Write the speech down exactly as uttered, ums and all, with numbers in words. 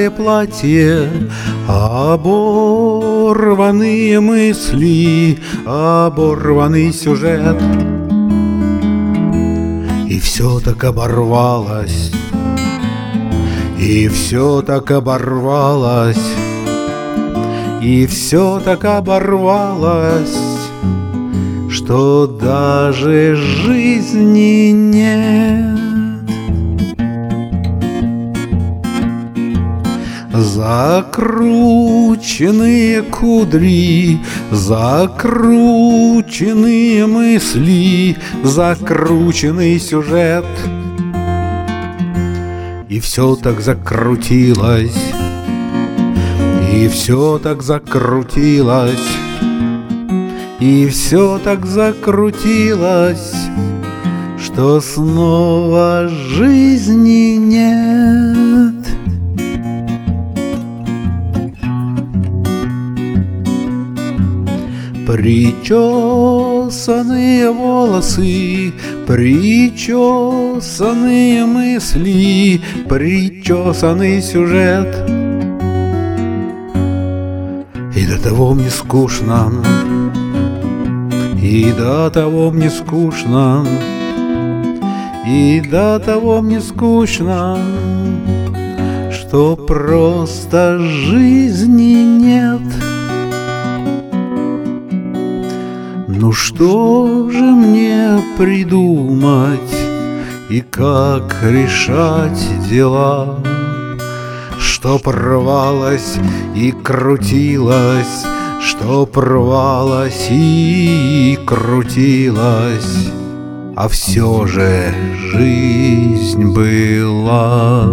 белое платье, оборванные мысли, оборванный сюжет. И все так оборвалось, и все так оборвалось, и все так оборвалось, что даже жизни нет. Закрученные кудри, закрученные мысли, закрученный сюжет. И все так закрутилось, и все так закрутилось, и все так закрутилось, что снова жизни нет. Причесанные волосы, причесанные мысли, причесанный сюжет. И до того мне скучно, и до того мне скучно, и до того мне скучно, что просто жизни нет. Ну что же мне придумать и как решать дела, что рвалось и крутилось, что рвалось и крутилось, а все же жизнь была.